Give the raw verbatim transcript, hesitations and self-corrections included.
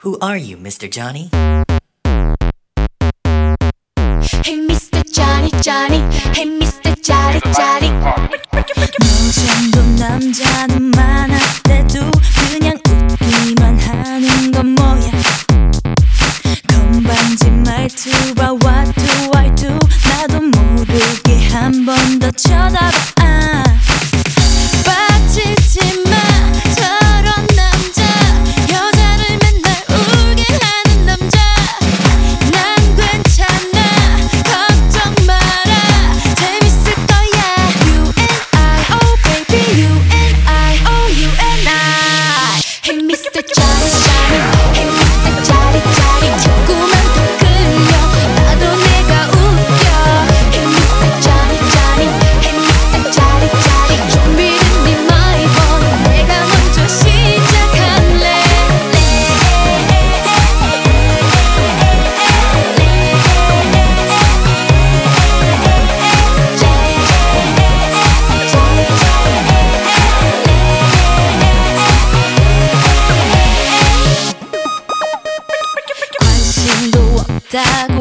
Who are you, Mister Johnny? Hey Mister Johnny Johnny Hey Mister Johnny Johnny 너 정도 남자는 많았대도 그냥 웃기만 하는 건 뭐야. 건반지 말투봐 What do I do 나도 모르게 한 번 더 쳐다봐. 아. 빠지지 마 저런 남자 여자를 맨날 울게 하는 남자 난 괜찮아 걱정 마라 재밌을 거야. You and I oh baby you and I oh you and I Hey Mister Johnny Johnny Hey Mister Johnny Johnny 자꾸만 더 끌려 나도 내가 웃겨. Hey Mister Johnny Johnny Hey Mister Johnny Johnny 준비된 네 말이 번 내가 먼저 시작할래. 관심도 없다